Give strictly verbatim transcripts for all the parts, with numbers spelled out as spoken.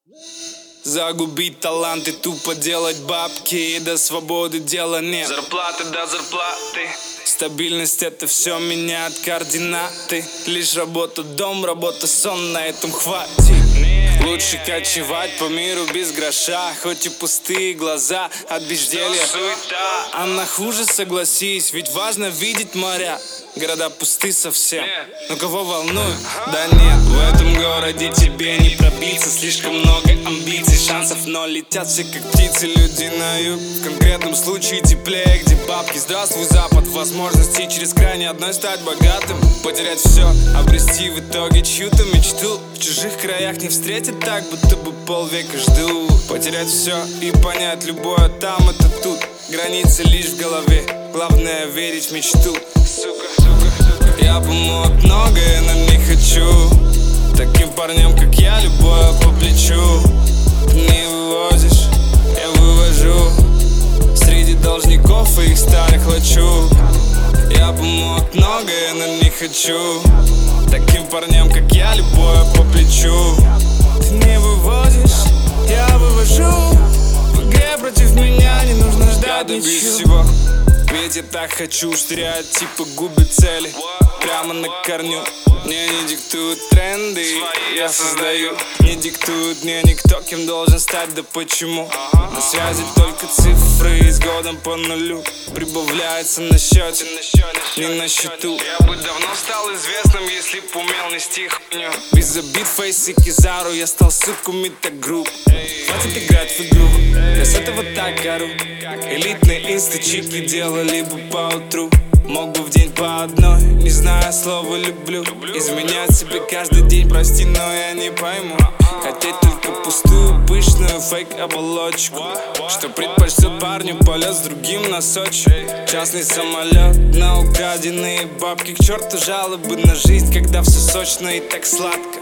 Загубить таланты, тупо делать бабки, и до свободы дела нет. Зарплаты до зарплаты. Стабильность — это все меняет координаты. Лишь работа, дом, работа, сон, на этом хватит. Лучше кочевать по миру без гроша, хоть и пустые глаза от безделья. А на хуже согласись, ведь важно видеть моря. Города пусты совсем, но кого волнует? Да нет, в этом городе тебе не пробиться. Слишком много амбиций, шансов ноль. Летят все как птицы, люди на юг. В конкретном случае теплее, где бабки. Здравствуй, Запад, возможности через край, ни одной стать богатым. Потерять все, обрести в итоге чью-то мечту. В чужих краях не встретить так, будто бы полвека жду. Потерять все и понять любое там, это тут. Границы лишь в голове, главное верить в мечту. Сука, сука, сука. Я бы мог многое, но не хочу. Таким парням, как я, любое по плечу. Не вывозишь, я вывожу. Среди должников и их старых лачу. Я бы мог многое, но не хочу. Таким парням, как я, любое по плечу. Ты не вывозишь, я вывожу. В игре против меня не нужно ждать ничего. Ведь я так хочу, стереотипы губят цели. Прямо на корню. Мне не диктуют тренды, я создаю. Не диктует мне никто, кем должен стать, да почему. На связи только цифры, и с годом по нулю прибавляется на счете, не на счету. Я бы давно стал известным, если б умел нести хуйню. Без обид, Фейс и Кизару, я стал суку Митагрупп. Хватит играть в игру, я с этого так ору. Элитные инстачики делали бы поутру. Мог бы в день по одной, не зная слова люблю. Изменять себе каждый день, прости, но я не пойму. Хотеть только пустую, пышную фейк-оболочку, что предпочтет парню полет с другим на Сочи. Частный самолет на украденные бабки. К черту жалобы на жизнь, когда все сочно и так сладко.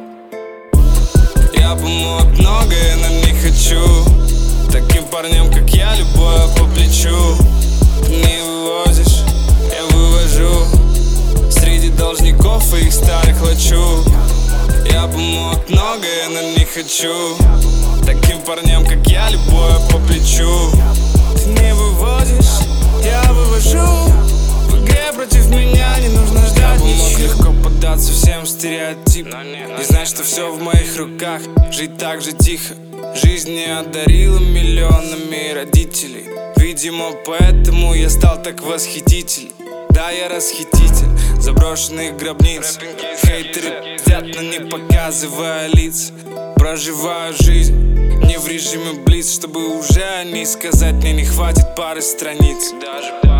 Я бы мог многое, но не хочу. Таким парням, как я, любое по плечу. Не вывозишь, я вывожу. Среди должников и их старых лачу. Я бы мог многое, но не хочу. Таким парням, как я, любое по плечу. Ты не вывозишь, я вывожу. В игре против меня не нужно ждать ничего. Я бы мог легко поддаться всем стереотипам, не знать, что все в моих руках. Жить так же тихо. Жизнь не одарила миллионами родителей. Видимо, поэтому я стал так восхитителен. Да, я расхититель заброшенных гробниц. Хейтеры пиздят, но не показывая лиц. Проживаю жизнь не в режиме блиц, чтобы уже не сказать, мне не хватит пары страниц. Даже